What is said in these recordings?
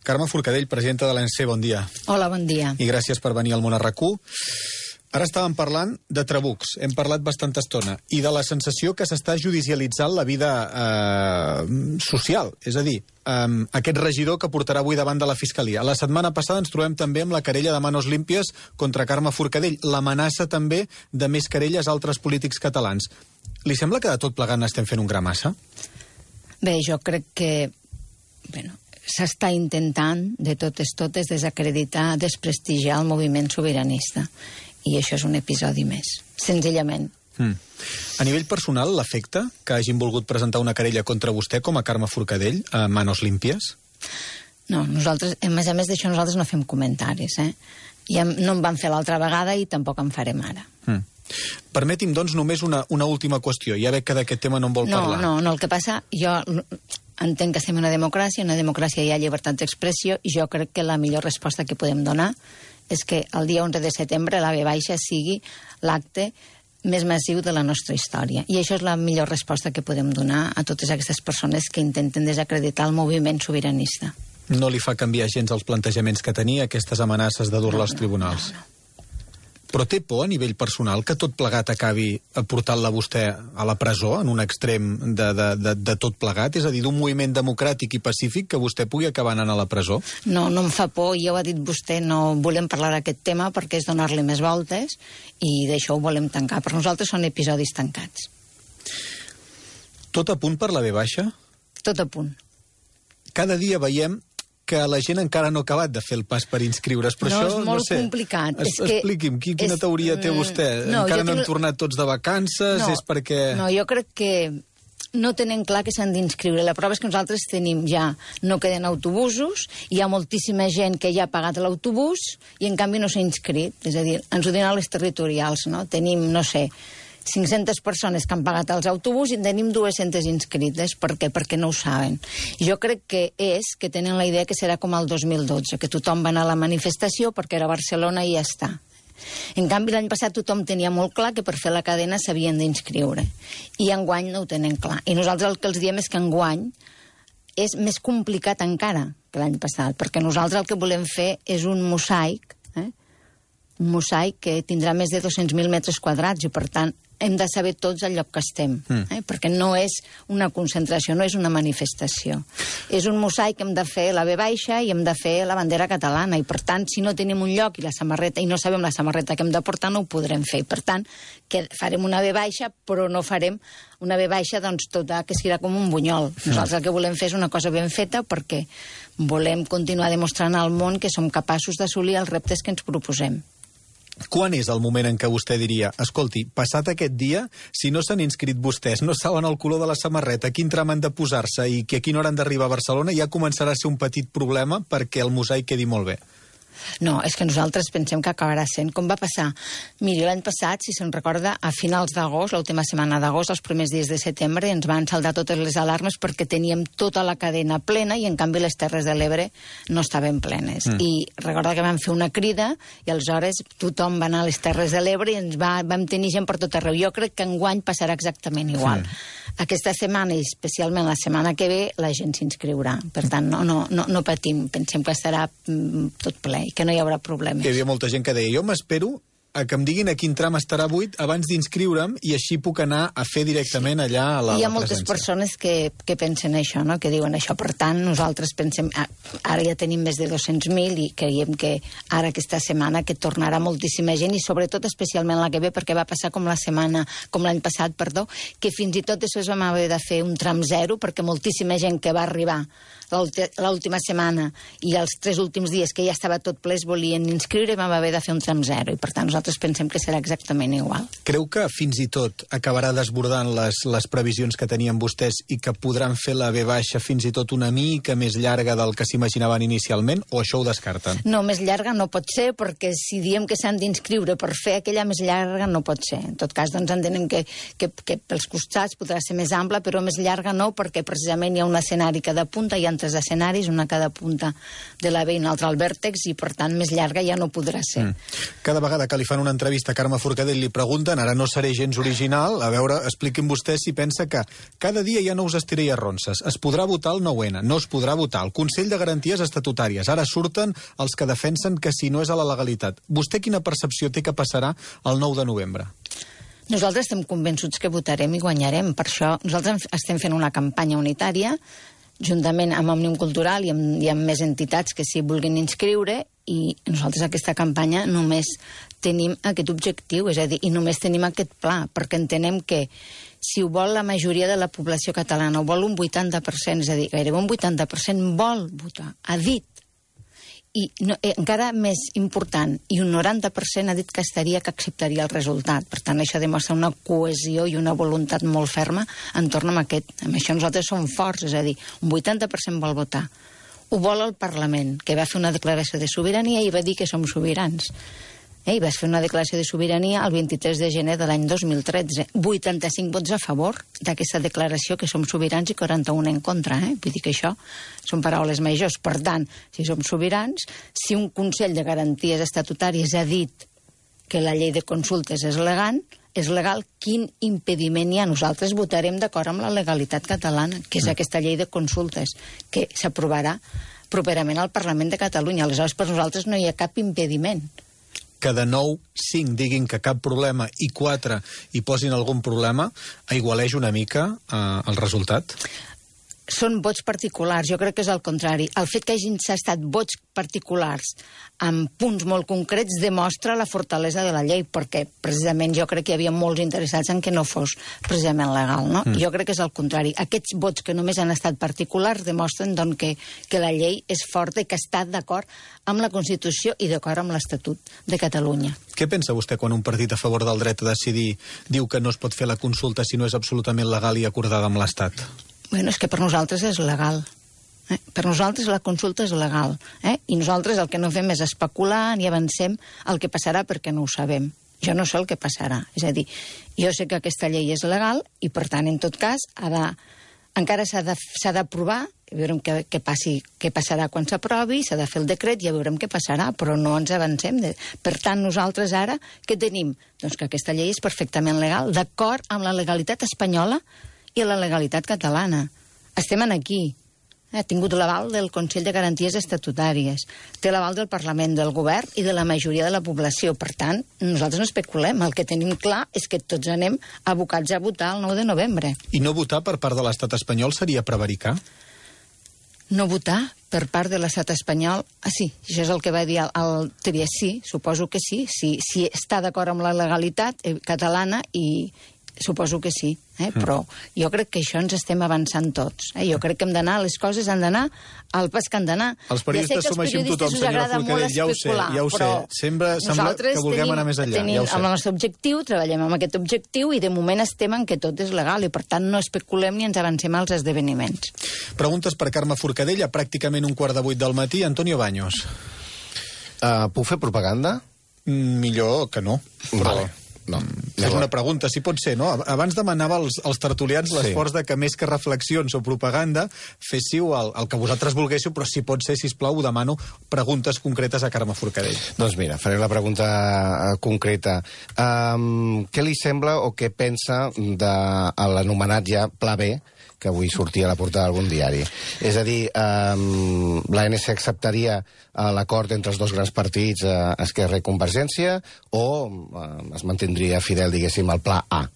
Carme Forcadell, presidenta de l'ANC, bon dia. Hola, bon dia. I gràcies per venir al Món a RAC1. Ara estàvem parlant de trabucs, hem parlat bastanta estona, i de la sensació que s'està judicialitzant la vida social. És a dir, aquest regidor que portarà avui davant de la Fiscalia. La setmana passada ens trobem també amb la querella de Manos Límpies contra Carme Forcadell, l'amenaça també de més querelles a altres polítics catalans. Li sembla que de tot plegant estem fent un gra massa? Bé, jo crec que s'està intentant, de totes, desacreditar, desprestigiar el moviment sobiranista. I això és un episodi més, senzillament. A nivell personal, l'afecta que hagin volgut presentar una querella contra vostè com a Carme Forcadell, a Manos Límpies? No, nosaltres, a més d'això, nosaltres no fem comentaris, Ja no en vam fer l'altra vegada i tampoc en farem ara. Permeti'm, doncs, només una última qüestió. Ja veig que d'aquest tema no en vol parlar. No, el que passa, jo entenc que estem en una democràcia hi ha llibertat d'expressió, i jo crec que la millor resposta que podem donar és que el dia 11 de setembre la V sigui l'acte més massiu de la nostra història. I això és la millor resposta que podem donar a totes aquestes persones que intenten desacreditar el moviment sobiranista. No li fa canviar gens els plantejaments que tenia, aquestes amenaces de dur-la als tribunals? No. Però té por a nivell personal que tot plegat acabi portant-la vostè a la presó, en un extrem de tot plegat? És a dir, d'un moviment democràtic i pacífic que vostè pugui acabar anant a la presó? No em fa por, ja ho ha dit vostè, no volem parlar d'aquest tema perquè és donar-li més voltes i d'això ho volem tancar. Per nosaltres són episodis tancats. Tot a punt per la V baixa? Tot a punt. Cada dia veiem que la gent encara no ha acabat de fer el pas per inscriure's, però no, això, és molt complicat. Expliqui'm, quina teoria té vostè? Encara no han tornat tots de vacances? És perquè... No, jo crec que no tenen clar que s'han d'inscriure. La prova és que nosaltres tenim ja, no queden autobusos, hi ha moltíssima gent que ja ha pagat l'autobús i en canvi no s'ha inscrit. És a dir, ens ho diran les territorials, no? Tenim, no sé, 500 persones que han pagat els autobusos i en tenim 200 inscrites. Per què? Perquè no ho saben. Jo crec que tenen la idea que serà com el 2012, que tothom va anar a la manifestació perquè era a Barcelona i ja està. En canvi, l'any passat tothom tenia molt clar que per fer la cadena s'havien d'inscriure. I enguany no ho tenen clar. I nosaltres el que els diem és que enguany és més complicat encara que l'any passat, perquè nosaltres el que volem fer és un mosaic, un mosaic que tindrà més de 200.000 metres quadrats i, per tant, hem de saber tots el lloc que estem, perquè no és una concentració, no és una manifestació. És un mosaic que hem de fer la V baixa i hem de fer la bandera catalana, i per tant, si no tenim un lloc i la samarreta, i no sabem la samarreta que hem de portar, no ho podrem fer. Per tant, que farem una V baixa, però no farem una V baixa, doncs, tota, que serà com un bunyol. Nosaltres el que volem fer és una cosa ben feta perquè volem continuar demostrant al món que som capaços d'assolir els reptes que ens proposem. Quan és el moment en què vostè diria, escolti, passat aquest dia, si no s'han inscrit vostès, no saben el color de la samarreta, quin tram han de posar-se i a quina hora han d'arribar a Barcelona, ja començarà a ser un petit problema perquè el mosaic quedi molt bé? No, és que nosaltres pensem que acabarà sent com va passar. Miri, l'any passat, si se'n recorda, a finals d'agost, l'última setmana d'agost, els primers dies de setembre, ens van saldar totes les alarmes perquè teníem tota la cadena plena i, en canvi, les Terres de l'Ebre no estaven plenes. I recorda que vam fer una crida i aleshores tothom va anar a les Terres de l'Ebre i vam tenir gent per tot arreu. Jo crec que enguany passarà exactament igual. Aquesta setmana, i especialment la setmana que ve, la gent s'inscriurà. Per tant, no patim. Pensem que estarà tot ple i que no hi haurà problemes. Hi havia molta gent que deia, jo m'espero a que em diguin a quin tram estarà buit abans d'inscriure'm i així puc anar a fer directament allà a la presència. Hi ha moltes persones que pensen això, no? Que diuen això. Per tant, nosaltres pensem... Ara ja tenim més de 200.000 i creiem que ara aquesta setmana que tornarà moltíssima gent i sobretot especialment la que ve, perquè va passar com l'any passat, que fins i tot després vam haver de fer un tram zero perquè moltíssima gent que va arribar l'última setmana i els 3 últims dies que ja estava tot ple es volien inscriure, vam haver de fer un tram zero i per tant nosaltres pensem que serà exactament igual. Creu que fins i tot acabarà desbordant les previsions que tenien vostès i que podran fer la V baixa fins i tot una mica més llarga del que s'imaginaven inicialment, o això ho descarten? No, més llarga no pot ser, perquè si diem que s'han d'inscriure per fer aquella més llarga no pot ser. En tot cas, doncs entenem que pels costats podrà ser més ampla, però més llarga no, perquè precisament hi ha un escenari que de punta i hi ha plantes d'escenaris, una a cada punta de la B i una altra al vèrtex, i per tant més llarga ja no podrà ser. Cada vegada que li fan una entrevista a Carme Forcadell li pregunten, ara no seré gens original, a veure, expliquin vostè si pensa que cada dia hi ha nous estira i arronses. Es podrà votar el 9-N, no es podrà votar el Consell de Garanties Estatutàries. Ara surten els que defensen que si no és a la legalitat. Vostè quina percepció té que passarà el 9 de novembre? Nosaltres estem convençuts que votarem i guanyarem. Per això nosaltres estem fent una campanya unitària, juntament amb Òmnium Cultural i amb més entitats que s'hi vulguin inscriure, i nosaltres aquesta campanya només tenim aquest objectiu, és a dir, i només tenim aquest pla, perquè entenem que si ho vol la majoria de la població catalana, ho vol un 80%, és a dir, gairebé un 80% vol votar, ha dit. I no, encara més important, i un 90% ha dit que acceptaria el resultat. Per tant, això demostra una cohesió i una voluntat molt ferma entorn amb aquest. Amb això nosaltres som forts, és a dir, un 80% vol votar. Ho vol el Parlament, que va fer una declaració de sobirania i va dir que som sobirans. I vas fer una declaració de sobirania el 23 de gener de l'any 2013. 85 vots a favor d'aquesta declaració que som sobirans i 41 en contra. Vull dir que això són paraules majors. Per tant, si som sobirans, si un Consell de Garanties Estatutàries ha dit que la llei de consultes és legal, quin impediment hi ha? Nosaltres votarem d'acord amb la legalitat catalana, que és aquesta llei de consultes, que s'aprovarà properament al Parlament de Catalunya. Aleshores, per nosaltres no hi ha cap impediment. Que de 9, 5 diguin que cap problema i 4 hi posin algun problema, aigualeix una mica el resultat? Són vots particulars, jo crec que és el contrari. El fet que hagin estat vots particulars amb punts molt concrets demostra la fortalesa de la llei, perquè precisament jo crec que hi havia molts interessats en que no fos precisament legal, no? Jo crec que és el contrari. Aquests vots que només han estat particulars demostren doncs, que la llei és forta i que està d'acord amb la Constitució i d'acord amb l'Estatut de Catalunya. Què pensa vostè quan un partit a favor del dret a decidir diu que no es pot fer la consulta si no és absolutament legal i acordada amb l'Estat? Bueno, és que per nosaltres és legal. Per nosaltres la consulta és legal. I nosaltres el que no fem és especular ni avancem el que passarà perquè no ho sabem. Jo no sé el que passarà. És a dir, jo sé que aquesta llei és legal i, per tant, en tot cas, encara s'ha d'aprovar, veurem què passarà quan s'aprovi, s'ha de fer el decret, ja veurem què passarà, però no ens avancem. Per tant, nosaltres ara, què tenim? Doncs que aquesta llei és perfectament legal, d'acord amb la legalitat espanyola i la legalitat catalana. Estem aquí. Ha tingut l'aval del Consell de Garanties Estatutàries, té l'aval del Parlament, del Govern i de la majoria de la població. Per tant, nosaltres no especulem. El que tenim clar és que tots anem abocats a votar el 9 de novembre. I no votar per part de l'estat espanyol seria prevaricar? No votar per part de l'estat espanyol... sí, això és el que va dir el Trias. Sí, suposo que sí. Si està d'acord amb la legalitat catalana i suposo que sí, però jo crec que això ens estem avançant tots. Jo crec que les coses han d'anar al pas que han d'anar. Els periodistes som així amb tothom, senyora Forcadell, ja ho sé. Sembla que vulguem anar més enllà. Nosaltres tenim el nostre objectiu, treballem amb aquest objectiu i de moment estem en que tot és legal i per tant no especulem ni ens avancem als esdeveniments. Preguntes per Carme Forcadell a pràcticament 7:15 del matí. Antonio Baños. Puc fer propaganda? Millor que no. Vale. No. És una pregunta, si pot ser, no? Abans demanava als tertulians l'esforç de que més que reflexions o propaganda féssiu el que vosaltres volguéssiu, però si pot ser, sisplau, ho demano, preguntes concretes a Carme Forcadell. Doncs mira, faré la pregunta concreta. Què li sembla o què pensa de l'anomenat ja Pla B, que avui sortia a la portada d'algun diari? És a dir, l'ANC acceptaria l'acord entre els dos grans partits, Esquerra i Convergència, o es mantindria fidel, diguéssim, al Pla A?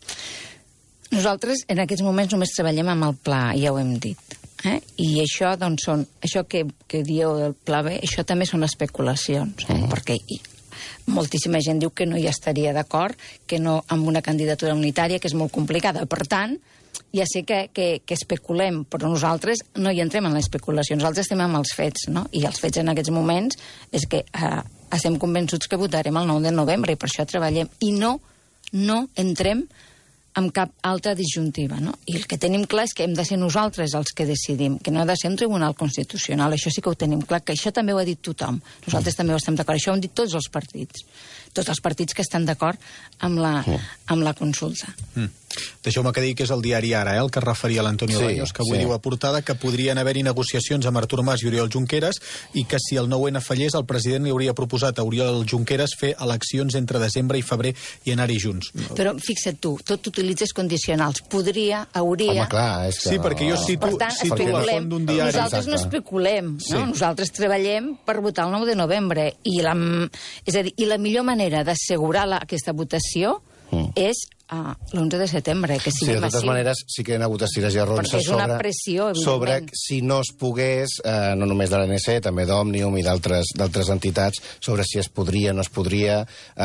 Nosaltres en aquests moments només treballem amb el Pla A, ja ho hem dit. I això, doncs, això que dieu del Pla B, això també són especulacions, perquè moltíssima gent diu que no hi estaria d'acord, que no amb una candidatura unitària, que és molt complicada. Per tant, ja sé que especulem, però nosaltres no hi entrem en l'especulació, nosaltres estem amb els fets, no? I els fets en aquests moments és que estem convençuts que votarem el 9 de novembre i per això treballem. I no entrem amb cap altra disjuntiva, no? I el que tenim clar és que hem de ser nosaltres els que decidim, que no ha de ser un tribunal constitucional, això sí que ho tenim clar, que això també ho ha dit tothom, nosaltres també ho estem d'acord, això ho han dit tots els partits que estan d'acord amb la consulta. Deixeu-me que digui que és el diari Ara, el que es referia a l'Antonio Baños, que avui diu a portada que podrien haver-hi negociacions amb Artur Mas i Oriol Junqueras i que si el 9-N fallés, el president li hauria proposat a Oriol Junqueras fer eleccions entre desembre i febrer i anar-hi junts. Però fixa't tu, tot utilitzes condicionals. Podria, hauria... Home, clar, és que... Sí, perquè jo cito la font d'un diari. Nosaltres no especulem, no? Nosaltres treballem per votar el 9 de novembre. És a dir, i la millor manera d'assegurar aquesta votació és l'11 de setembre, que sigui massiu. De totes maneres, sí que hi ha hagut estires i arronses perquè és una pressió, sobre si no es pogués, no només de l'ANC, també d'Òmnium i d'altres entitats, sobre si es podria o no es podria.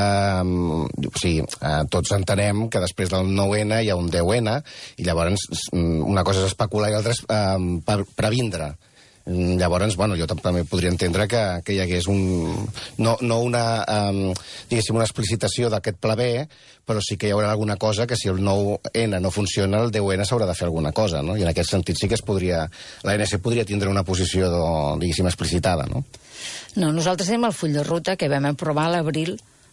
Tots entenem que després del 9-N hi ha un 10-N, i llavors una cosa és especular i l'altra és previndre. Llavors, jo també podria entendre que hi hagués no una explicitació d'aquest pla B, però sí que hi haurà alguna cosa que si el 9-N no funciona, el 10-N s'haurà de fer alguna cosa, no? I en aquest sentit sí que l'ANC podria tindre una posició, diguéssim, explicitada, no? No, nosaltres tenim el full de ruta que vam aprovar a l'abril.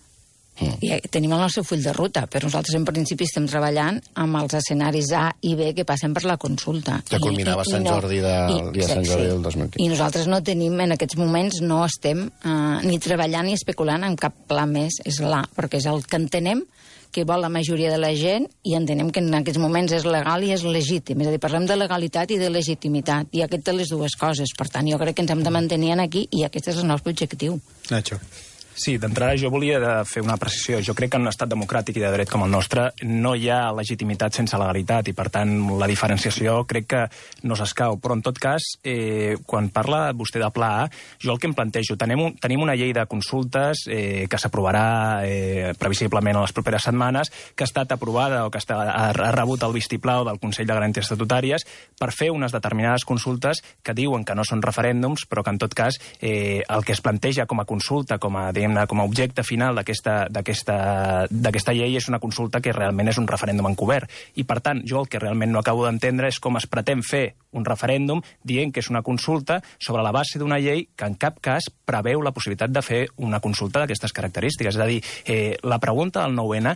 I tenim el nostre full de ruta, però nosaltres en principi estem treballant amb els escenaris A i B que passen per la consulta. Que culminava Sant Jordi del 2015. I nosaltres no tenim, en aquests moments, no estem ni treballant ni especulant en cap pla més, és l'A, perquè és el que entenem que vol la majoria de la gent i entenem que en aquests moments és legal i és legítim. És a dir, parlem de legalitat i de legitimitat, i aquest té les dues coses. Per tant, jo crec que ens hem de mantenir aquí i aquest és el nostre objectiu. Nacho. Sí, d'entrada jo volia fer una precisió. Jo crec que en un estat democràtic i de dret com el nostre no hi ha legitimitat sense legalitat i, per tant, la diferenciació crec que no s'escau. Però, en tot cas, quan parla vostè de pla A, jo el que em plantejo, tenim una llei de consultes que s'aprovarà previsiblement en les properes setmanes, que ha estat aprovada o que ha rebut el vistiplau del Consell de Garanties Estatutàries per fer unes determinades consultes que diuen que no són referèndums, però que, en tot cas, el que es planteja com a consulta, com a objecte final d'aquesta llei és una consulta que realment és un referèndum encobert. I, per tant, jo el que realment no acabo d'entendre és com es pretén fer un referèndum dient que és una consulta sobre la base d'una llei que en cap cas preveu la possibilitat de fer una consulta d'aquestes característiques. És a dir, la pregunta del 9-N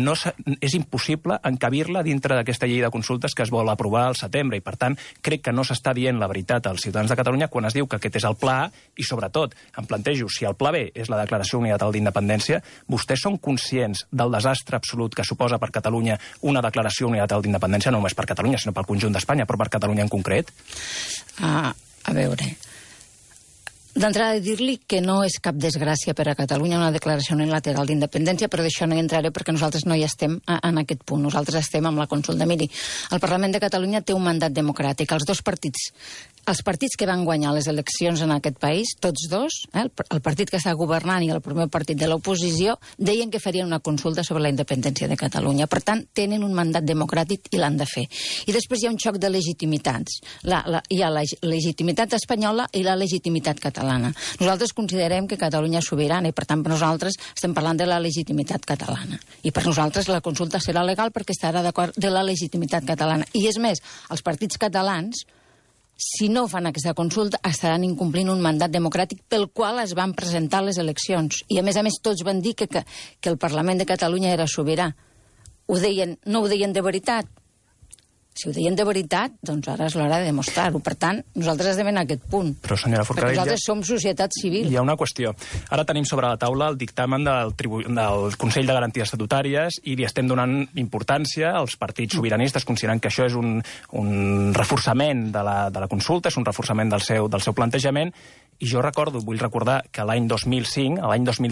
és impossible encabir-la dintre d'aquesta llei de consultes que es vol aprovar al setembre i, per tant, crec que no s'està dient la veritat als ciutadans de Catalunya quan es diu que aquest és el pla A i, sobretot, em plantejo, si el pla B és la declaració unilateral d'independència, vostès són conscients del desastre absolut que suposa per Catalunya una declaració unilateral d'independència, no només per Catalunya, sinó pel conjunt d'Espanya, però per Catalunya en concret? A veure, d'entrada dir-li que no és cap desgràcia per a Catalunya una declaració unilateral d'independència, però d'això no hi entraré perquè nosaltres no hi estem en aquest punt. Nosaltres estem amb la consulta. Miri, el Parlament de Catalunya té un mandat democràtic. Els partits que van guanyar les eleccions en aquest país, tots dos, el partit que està governant i el primer partit de l'oposició, deien que farien una consulta sobre la independència de Catalunya. Per tant, tenen un mandat democràtic i l'han de fer. I després hi ha un xoc de legitimitats. Hi ha la legitimitat espanyola i la legitimitat catalana. Nosaltres considerem que Catalunya és sobirana i, per tant, per nosaltres estem parlant de la legitimitat catalana. I per nosaltres la consulta serà legal perquè estarà d'acord de la legitimitat catalana. I és més, els partits catalans, si no fan aquesta consulta, estaran incomplint un mandat democràtic pel qual es van presentar les eleccions. I, a més, tots van dir que el Parlament de Catalunya era sobirà. No ho deien de veritat? Si ho deien de veritat, doncs ara és l'hora de demostrar-ho. Per tant, nosaltres estem en aquest punt. Però, senyora Forcadell, perquè nosaltres som societat civil. Hi ha una qüestió. Ara tenim sobre la taula el dictamen del Consell de Garanties Estatutàries i li estem donant importància als partits sobiranistes, considerant que això és un reforçament de la consulta, és un reforçament del seu plantejament. I jo vull recordar que l'any 2005,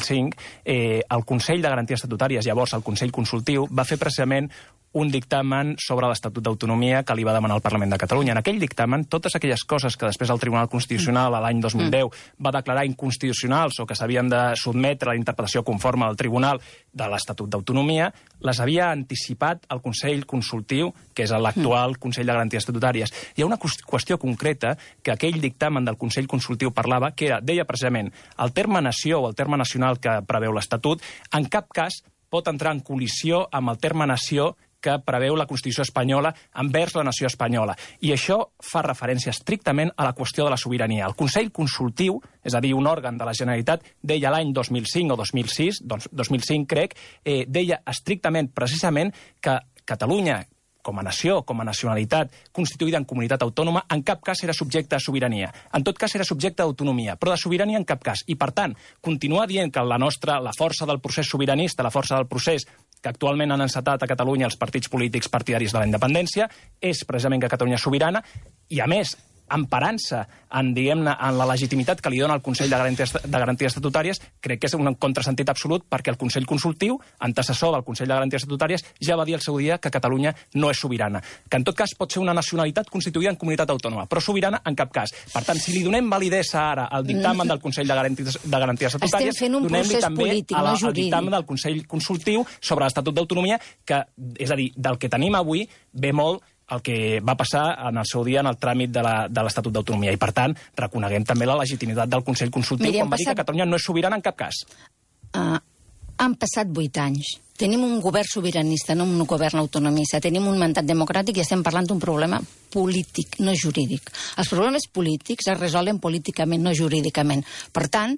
el Consell de Garanties Estatutàries, llavors el Consell Consultiu, va fer precisament un dictamen sobre l'Estatut d'Autonomia que li va demanar el Parlament de Catalunya. En aquell dictamen, totes aquelles coses que després el Tribunal Constitucional a l'any 2010 va declarar inconstitucionals o que s'havien de sotmetre a la interpretació conforme al Tribunal de l'Estatut d'Autonomia, les havia anticipat el Consell Consultiu, que és l'actual Consell de Garanties Estatutàries. Hi ha una qüestió concreta que aquell dictamen del Consell Consultiu parlava, que deia precisament el terme nació o el terme nacional que preveu l'Estatut en cap cas pot entrar en col·lisió amb el terme nació que preveu la Constitució espanyola envers la nació espanyola. I això fa referència estrictament a la qüestió de la sobirania. El Consell Consultiu, és a dir, un òrgan de la Generalitat, deia l'any 2005 o 2006, doncs 2005 crec, deia estrictament, precisament, que Catalunya, com a nació, com a nacionalitat constituïda en comunitat autònoma, en cap cas era subjecte a sobirania. En tot cas era subjecte d'autonomia, però de sobirania en cap cas. I, per tant, continuar dient que la força del procés sobiranista, la força del procés que actualment han encetat a Catalunya els partits polítics partidaris de la independència, és precisament que Catalunya és sobirana, i, a més, emparant-se en la legitimitat que li dona el Consell de Garanties Estatutàries, crec que és un contrasentit absolut, perquè el Consell Consultiu, antecessor del Consell de Garanties Estatutàries, ja va dir al seu dia que Catalunya no és sobirana, que en tot cas pot ser una nacionalitat constituïda en comunitat autònoma, però sobirana en cap cas. Per tant, si li donem validesa ara al dictamen del Consell de Garanties Estatutàries, donem-li també al dictamen del Consell Consultiu sobre l'Estatut d'Autonomia, que, és a dir, del que tenim avui ve molt el que va passar en el seu dia en el tràmit de l'Estatut d'Autonomia. I, per tant, reconeguem també la legitimitat del Consell Consultiu quan va dir que Catalunya no és sobirana en cap cas. Han passat 8 anys. Tenim un govern sobiranista, no un govern autonomista. Tenim un mandat democràtic i estem parlant d'un problema polític, no jurídic. Els problemes polítics es resolen políticament, no jurídicament. Per tant,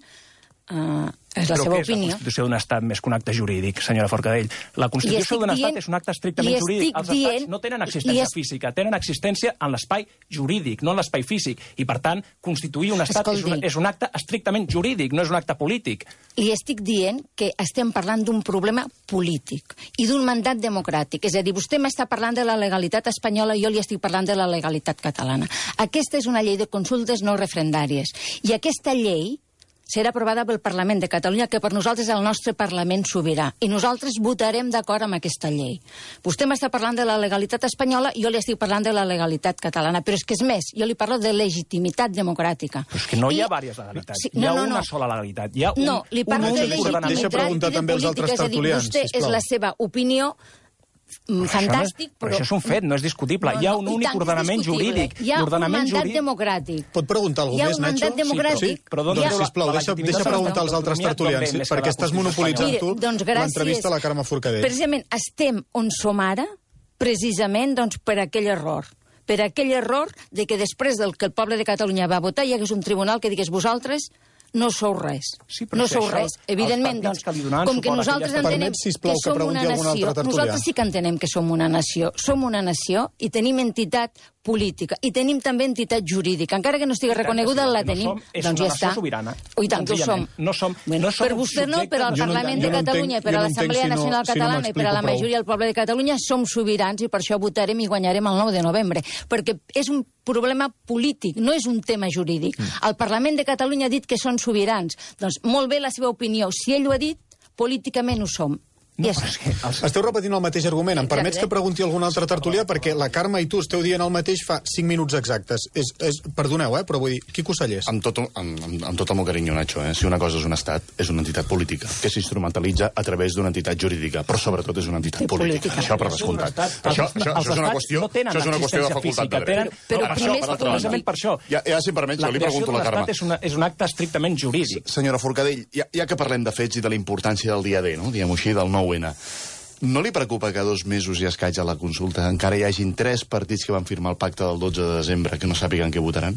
és la seva opinió. La Constitució d'un Estat més que un acte jurídic, senyora Forcadell. La Constitució d'un Estat és un acte estrictament jurídic. Els estats no tenen existència física, tenen existència en l'espai jurídic, no en l'espai físic. I, per tant, constituir un Estat és un acte estrictament jurídic, no és un acte polític. Li estic dient que estem parlant d'un problema polític i d'un mandat democràtic. És a dir, vostè m'està parlant de la legalitat espanyola i jo li estic parlant de la legalitat catalana. Aquesta és una llei de consultes no referendàries. I aquesta llei serà aprovada pel Parlament de Catalunya, que per nosaltres és el nostre Parlament sobirà. I nosaltres votarem d'acord amb aquesta llei. Vostè m'està parlant de la legalitat espanyola i jo li estic parlant de la legalitat catalana. Però és que és més, jo li parlo de legitimitat democràtica. Però és que no hi ha diverses legalitats. Hi ha una sola legalitat. Hi ha no, li parlo de legitimitat i de política. És a dir, vostè és la seva opinió fantàstic, però això és un fet, no és discutible. Hi ha un únic ordenament jurídic. Hi ha un mandat democràtic. Pot preguntar algú més, Nacho? Hi ha un mandat democràtic. Doncs, sisplau, deixa preguntar als altres tertulians, perquè estàs monopolitzant tu l'entrevista a la Carme Forcadell. Precisament estem on som ara, precisament per aquell error. Per aquell error de que després del que el poble de Catalunya va votar hi hagués un tribunal que digués vosaltres no sou res. No sou res. Evidentment, doncs, com que nosaltres entenem que som una nació, nosaltres sí que entenem que som una nació. Som una nació i tenim entitat política. I tenim també entitat jurídica. Encara que no estigui reconeguda, la tenim. Doncs ja està. I tant que ho som. Per vostè no, però al Parlament de Catalunya, per a l'Assemblea Nacional Catalana i per a la majoria del poble de Catalunya som sobirans i per això votarem i guanyarem el 9 de novembre. Perquè és un problema polític, no és un tema jurídic. El Parlament de Catalunya ha dit que són sobirans. Doncs molt bé la seva opinió. Si ell ho ha dit, políticament ho som. No, esteu repetint el mateix argument. Em permets que pregunti a algun altre tertulià, perquè la Carme i tu esteu dient el mateix fa 5 minuts exactes. Perdoneu, però vull dir, Quico Sallés. Amb tot el meu carinyo, Nacho, si una cosa és un estat, és una entitat política, que s'instrumentalitza a través d'una entitat jurídica, però sobretot és una entitat política. Això per descomptat. Això és una qüestió de facultat de dret. Precisament per això. Ja, si em permets, jo li pregunto a la Carme. És un acte estrictament jurídic. Senyora Forcadell, ja que parlem de fets i de la importància del dia D, no? Diguem-ho així, del 9-N. No li preocupa que 2 mesos i escaig a la consulta encara hi hagin 3 partits que van firmar el pacte del 12 de desembre que no sàpiguen què votaran?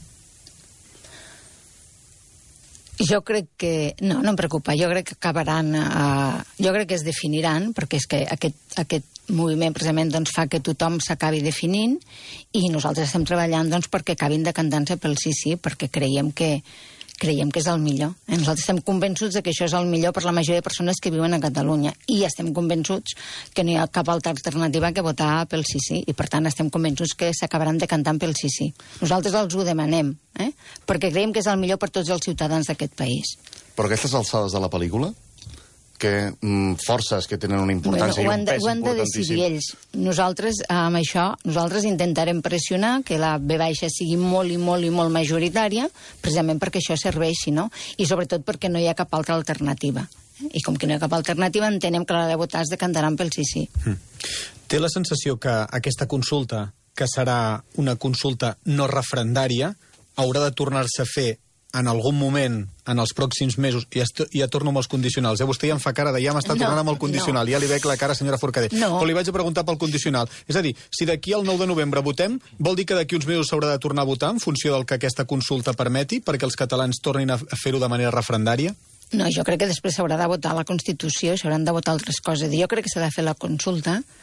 Jo crec que... No em preocupa. Jo crec que acabaran... Jo crec que es definiran, perquè és que aquest moviment precisament fa que tothom s'acabi definint i nosaltres estem treballant perquè acabin decantant-se pel sí, perquè creiem que és el millor. Nosaltres estem convençuts que això és el millor per la majoria de persones que viuen a Catalunya i estem convençuts que no hi ha cap altra alternativa que votar pel sí i per tant estem convençuts que s'acabaran decantant pel sí. Nosaltres els ho demanem, perquè creiem que és el millor per tots els ciutadans d'aquest país. Però aquestes alçades de la pel·lícula, que forces que tenen una importància i un pes importantíssim. Ho han de decidir ells. Nosaltres, amb això, intentarem pressionar que la B baixa sigui molt i molt majoritària, precisament perquè això serveixi, no? I sobretot perquè no hi ha cap altra alternativa. I com que no hi ha cap alternativa, entenem que a l'hora de votar es decantaran pel sí. Té la sensació que aquesta consulta, que serà una consulta no referendària, haurà de tornar-se a fer en algun moment, en els pròxims mesos, i ja torno amb els condicionals. Vostè ja em fa cara de ja m'està tornant amb el condicional. Ja li veig la cara, senyora Forcadell. Però li vaig a preguntar pel condicional. És a dir, si d'aquí al 9 de novembre votem, vol dir que d'aquí uns mesos s'haurà de tornar a votar en funció del que aquesta consulta permeti, perquè els catalans tornin a fer-ho de manera referendària? No, jo crec que després s'haurà de votar la Constitució, s'hauran de votar altres coses. Jo crec que s'ha de fer la consulta,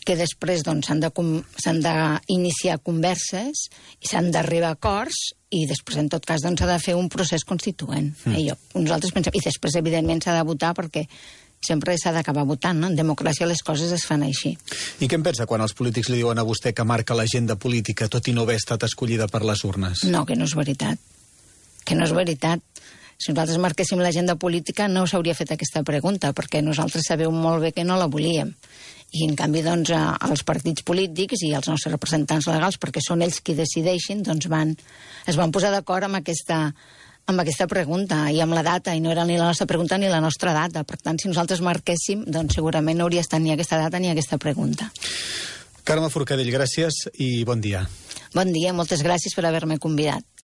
que després doncs, s'han d'iniciar converses i s'han d'arribar a acords i després, en tot cas, doncs, s'ha de fer un procés constituent. Nosaltres pensem, i després, evidentment, s'ha de votar perquè sempre s'ha d'acabar votant, no? En democràcia les coses es fan així. I què en pensa quan els polítics li diuen a vostè que marca l'agenda política tot i no haver estat escollida per les urnes? No, que no és veritat. Que no és veritat. Si nosaltres marquéssim l'agenda política no s'hauria fet aquesta pregunta, perquè nosaltres sabeu molt bé que no la volíem. I, en canvi, doncs, els partits polítics i els nostres representants legals, perquè són ells qui decideixin, doncs es van posar d'acord amb aquesta pregunta i amb la data, i no era ni la nostra pregunta ni la nostra data. Per tant, si nosaltres marquéssim, doncs segurament no hauria estat ni aquesta data ni aquesta pregunta. Carme Forcadell, gràcies i bon dia. Bon dia, moltes gràcies per haver-me convidat.